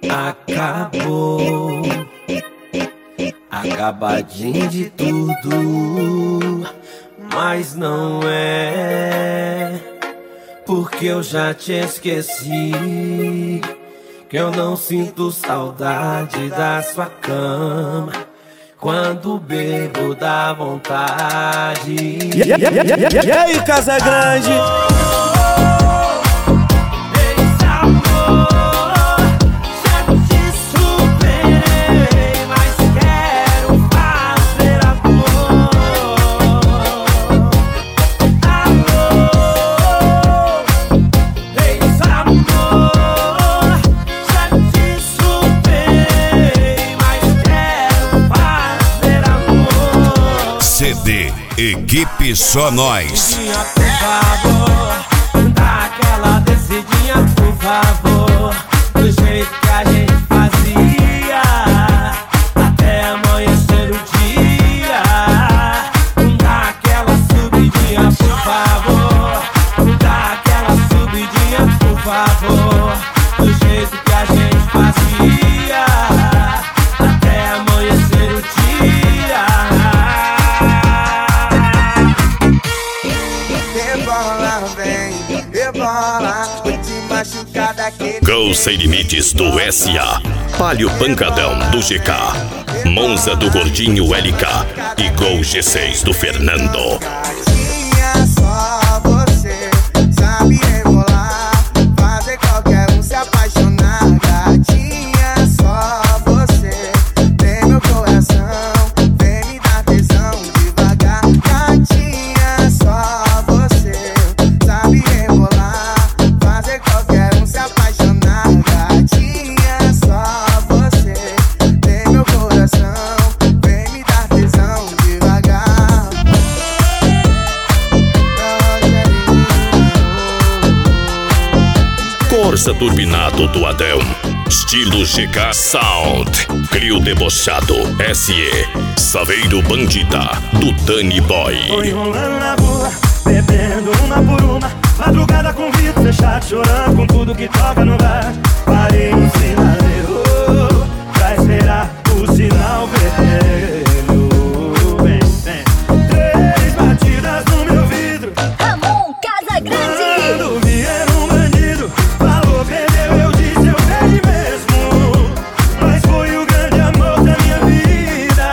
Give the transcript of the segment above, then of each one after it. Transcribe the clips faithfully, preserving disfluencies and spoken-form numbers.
Acabou, acabadinho de tudo, mas não é, porque eu já te esqueci, que eu não sinto saudade da sua cama. Quando bebo dá vontade. E yeah, yeah, yeah, yeah, yeah, yeah, Casa Grande. Esse amor já te superei, mas quero fazer amor. Amor, esse amor já te superei, mas quero fazer amor. C D Equipe Só Nós. Por favor, dá aquela descidinha, por favor, do jeito que a gente fazia, até amanhecer o dia. Dá aquela subidinha, por favor, dá aquela subidinha, por favor, do jeito que a gente fazia, até amanhecer o dia. Rebola, vem, rebola, vou te machucar daquele. Gol Sem Limites do S A, Palio Pancadão do G K, Monza do Gordinho L K e Gol G seis do Fernando. Gatinha, só você sabe rebolar, fazer qualquer um se apaixonar. Gatinha, só você tem meu coração, vem me dar tesão devagar. Gatinha, só você sabe rebolar, fazer qualquer um se apaixonar. Gatinha, só você tem meu coração, vem me dar tesão devagar. Corsa turbinado do Adão, estilo G K Sound, Crio Debochado S E, Saveiro Bandida do Danny Boy. Tô enrolando na rua, bebendo uma por uma, madrugada com vidro fechado, chorando com tudo que toca no bar. Parei no sinaleiro pra esperar o sinal vermelho. Vem, vem. Três batidas no meu vidro. Ramon Casa Grande. Quando vier um bandido, falou, perdeu, eu disse, eu perdi mesmo. Mas foi o grande amor da minha vida.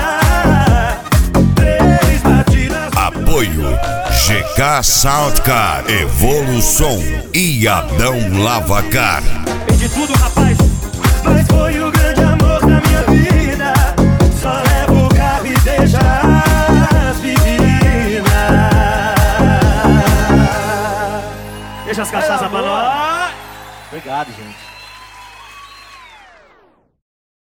Três batidas. Apoio G K Soundcar, Evolução e Adão Lavacar. Perdi tudo, rapaz, mas foi o grande amor da minha vida. Só levo o carro e deixa as meninas. Deixa as cachaças pra nós. Obrigado, gente.